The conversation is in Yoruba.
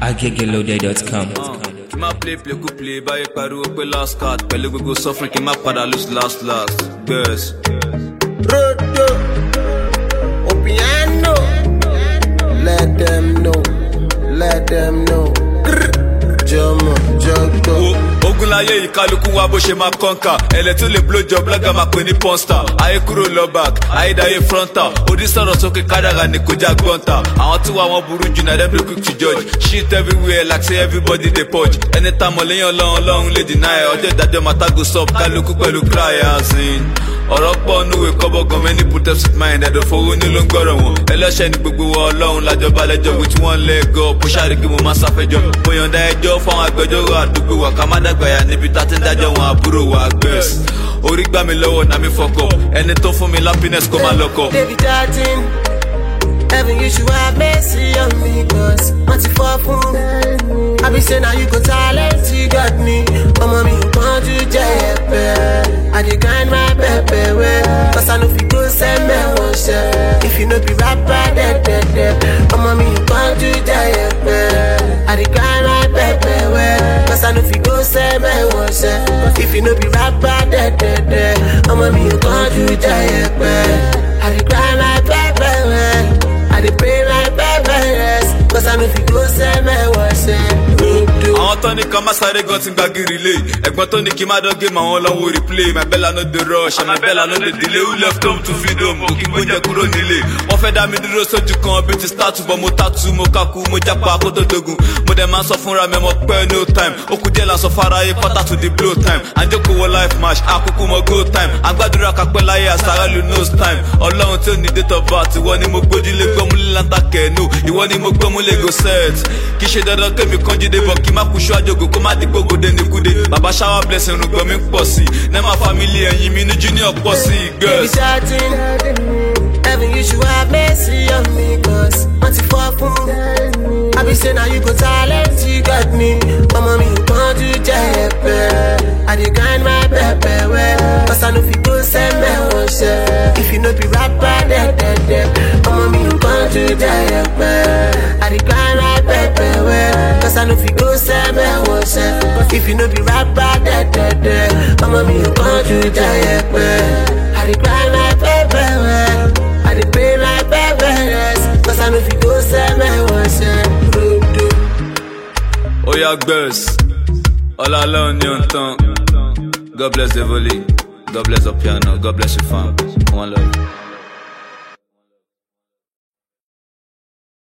agegelode.com. Kí má play kú play báyé pariwo pé last card pẹ̀lú gbogbo suffering kí má padà lose last girls. Rodo, Opiano, let them know. Jomo, Jogo. Ogunláyé ìkálukú wa bó ṣe máa kọ́ńkà ẹlẹ́ tó lè blow job blogger máa pè ní pọ́nstà ayé kúrò lọ back ayédáyé frontal odi sọ̀rọ̀ sókè kádàrà ní kọjá gbọ́ntà àwọn tí wà wọ́n burú jù náà dem no quick to judge shit everywhere like say everybody dey purge anytime ọ̀lẹ́yìn ọlọ́run lè deny ọjọ́ ìdájọ́ matago sub kálukú pẹ̀lú cry as in ọ̀rọ̀ pọ̀ núwé kọ́bọ̀ gan many put up with mind ẹ̀dọ̀ fowó ní ló ń gbọ́rọ̀ wọn ẹlẹ́ṣẹ̀ ní gbogbo wa ọlọ́run lájọba lẹ́jọ́ with one leg up bó ṣàríkí mo máa sáfẹ́jọ́ mo yọ̀ǹda ẹjọ́ fáwọn agbẹjọ́rò àdúgbò wa ká má dàgbàyà níbi tá ti ń dájọ́ wọn àbúrò wa gbẹ̀s orí gbà mí lọ́wọ́ náà mi fọkọ̀ ẹni tó fún mi happiness kó máa lọ́kọ̀. Baby darling, heaven you should have mercy on me cause wọ́n ti fọ́ fún mi. I be say now you go talent, you got me. Ọmọ mi ò kánjú jẹ́ ẹ̀pẹ́. I dey grind my pepper well, cause I no fit go send me one share. If you no be rapper, dead. Ọmọ mi ò kánjú jẹ́ ẹ̀pẹ́. I dey grind my pepper well, cause I no fit go send me one share. If you no be rapper, dead. Ọmọ mi ò kánjú jẹ́ ẹ̀pẹ́. I dey grind my pepper well, I dey pay my pepper yes, cause I no fit go send me one share. Àwọn tó ní kan má sáré gan ti ń gbàgìrì lé ẹ̀gbọ́n tó ní kí má dán game àwọn lọ́wọ́ replay my bella no dey rush and my bella no dey delay who left home to feed home kò kí gbóúnjẹ kúrò nílé wọ́n fẹ́ dá mi dúró sójú kan bí ti start bọ́ mo tatu mo kaku mo japa kó tó dogun mo dẹ̀ máa ń sọ fúnra mi mo pẹ́ no time ó kú díẹ̀ lásán faraye quarter to the blow time àjẹkù wọ life match àkókò mọ go time àgbàdúrà kápẹ́ láyé àsáràlú nose time ọlọ́run tí ò ní date of birth ìwọ ni mo gbójúlé gbọ́múlé láńtà kẹ́ẹ̀nù ìwọ ni mo gbọ́múlé go set kì í ṣe dandan kémi kánjú dé bọ̀ kí má kúṣọ́ àjogò kó má dìgbò gòdè nìkúdé bàbá shower blessing rúgbọ́n mi pọ̀ sí nema family ẹ̀yìn mi ní junior pọ̀ sí girls. Baby darling, heaven you should have mercy on me cause wọ́n ti fọ́ fún mi. I be say now you go talent, you got me. Ọmọ mi ò kánjú jẹ́ ẹ̀pẹ́. I dey grind my pepper well, cause I no fit go send me one share. If you no be rapper, dead. Ọmọ mi ò kánjú jẹ́ ẹ̀pẹ́. I dey grind my pepper well, cause I no fit go send me one share. If you no be rapper, dead. Ọmọ mi ò kánjú jẹ́ ẹ̀pẹ́. I dey grind my pepper well, I dey pay my pepper yes, cause I no fit go send me one share. Oya girls, all alone ni on tan. God bless the volley, God bless the piano, God bless your fam. One love.